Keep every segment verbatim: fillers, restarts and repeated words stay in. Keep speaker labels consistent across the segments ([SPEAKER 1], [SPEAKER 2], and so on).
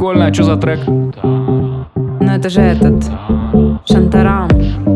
[SPEAKER 1] Прикольно, а что за трек?
[SPEAKER 2] Ну это же этот Шантарам.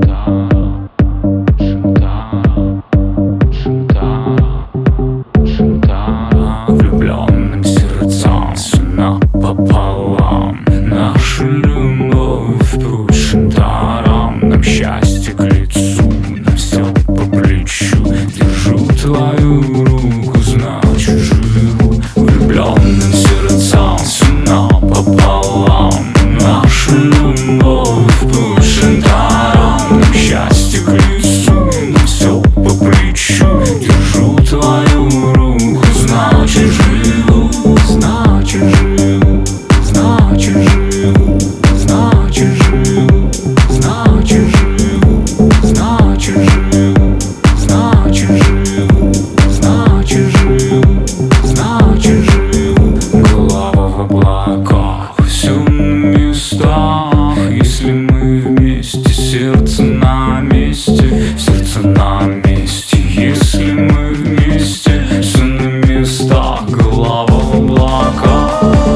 [SPEAKER 3] Влюбленным сердцам цена пополам. Наша любовь путь шантарам. Нам счастье к лицу, нам все по плечу. Держу твою руку, значит живу. Влюбленным сердцам цена пополам. Наша любовь путь шантарам. Нам счастье к лицу, нам все по плечу. Держу твою руку, значит живу, значит живу, значит живу, значит живу, значит живу, значит живу, значит живу, значит живу, значит живу. Голова в облаках, все на местах. Если мы вместе, сердце на месте, сердце на месте. Если мы вместе, все на местах, голова в облаках.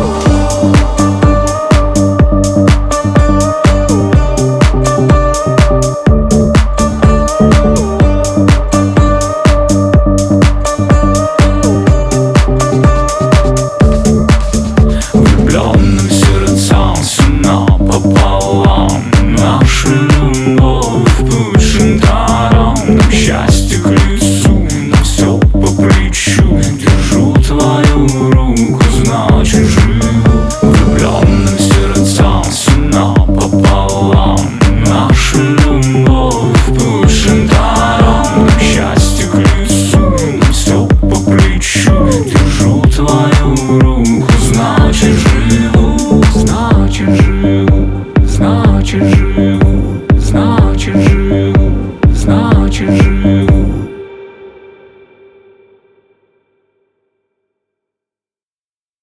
[SPEAKER 3] Влюбленным сердцам цена пополам. Наша любовь путь шантарам. Нам счастье к лицу, нам все по плечу. Держу твою руку, значит живу. Влюбленным сердцам цена пополам. Наша любовь путь шантарам. Нам счастье к лицу, нам все по плечу. Держу твою